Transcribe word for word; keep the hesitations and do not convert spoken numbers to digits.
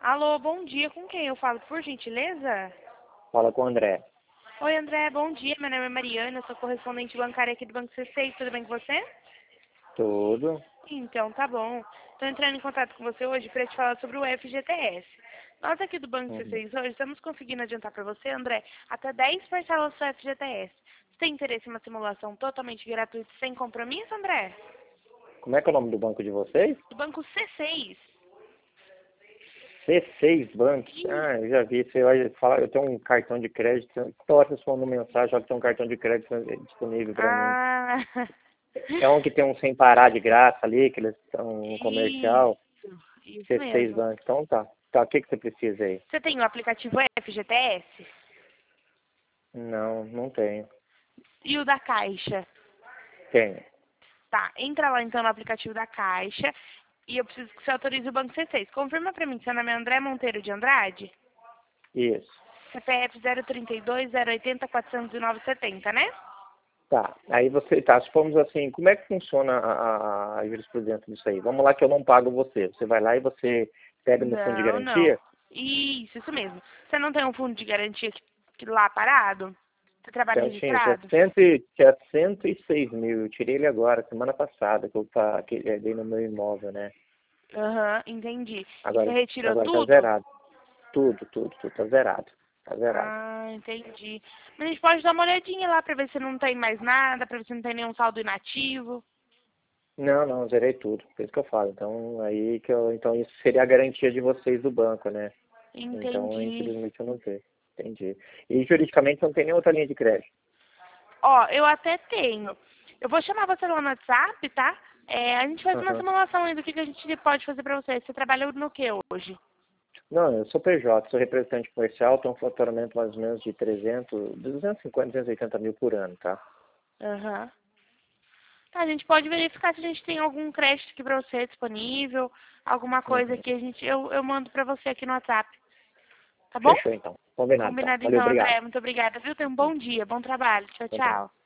Alô, bom dia. Com quem eu falo, por gentileza? Fala com o André. Oi, André. Bom dia. Meu nome é Mariana. Eu sou correspondente bancária aqui do Banco C seis. Tudo bem com você? Tudo. Então, tá bom. Estou entrando em contato com você hoje para te falar sobre o F G T S. Nós aqui do Banco Uhum. C seis hoje estamos conseguindo adiantar para você, André, até dez parcelas do F G T S. Você tem interesse em uma simulação totalmente gratuita sem compromisso, André? Como é que é o nome do banco de vocês? Do Banco C seis. C seis Bank. Ih. Ah, eu já vi. Você vai falar, eu tenho um cartão de crédito. Toda hora vocês mandam mensagem, olha que tem um cartão de crédito disponível para mim. Ah, É um que tem um sem parar de graça ali, que eles são um comercial. isso. Isso C seis mesmo. Bank. Então tá. Tá, o que, que você precisa aí? Você tem o aplicativo F G T S? Não, não tenho. E o da Caixa? Tenho. Tá, entra lá então no aplicativo da Caixa e eu preciso que você autorize o Banco C seis. Confirma pra mim, seu nome é André Monteiro de Andrade? Isso. C P F zero trinta e dois, zero oitenta, quatrocentos e nove, setenta, né? Tá. Aí você, tá, se formos assim, como é que funciona a, a, a jurisprudência disso aí? Vamos lá que eu não pago você. Você vai lá e você pega no fundo de Não, não. garantia? Isso, isso mesmo. Você não tem um fundo de garantia que, que lá parado? Você trabalha Certinho, tinha, registrado? cento, e- tinha cento e seis mil. Eu tirei ele agora, semana passada, que eu tá, que eu dei no meu imóvel, né? Aham, entendi. E você Agora, retirou agora tá tudo? zerado. Tudo, tudo, tudo, tá zerado. Tá zerado. Ah, entendi. Mas a gente pode dar uma olhadinha lá pra ver se não tem mais nada, pra ver se não tem nenhum saldo inativo. Não, não, zerei tudo. Por isso que eu falo. Então, aí que eu, então isso seria a garantia de vocês do banco, né? Então, Entendi. infelizmente, eu não tenho. Entendi. E juridicamente não tem nem outra linha de crédito. Ó, eu até tenho. Eu vou chamar você lá no WhatsApp, tá? É, a gente faz uma Aham. simulação aí do que, que a gente pode fazer pra você. Você trabalha no que hoje? Não, eu sou P J, sou representante comercial, tenho um faturamento mais ou menos de trezentos, duzentos e cinquenta, duzentos e oitenta mil por ano, tá? Aham. Tá, a gente pode verificar se a gente tem algum crédito aqui pra você disponível, alguma coisa Uhum. que a gente, eu, eu mando pra você aqui no WhatsApp. Tá bom? Fechou então. Combinado então. Combinado Valeu, então, obrigado. André. Muito obrigada, viu? Tenha um bom dia, bom trabalho. Tchau, Tchau, tchau. tchau.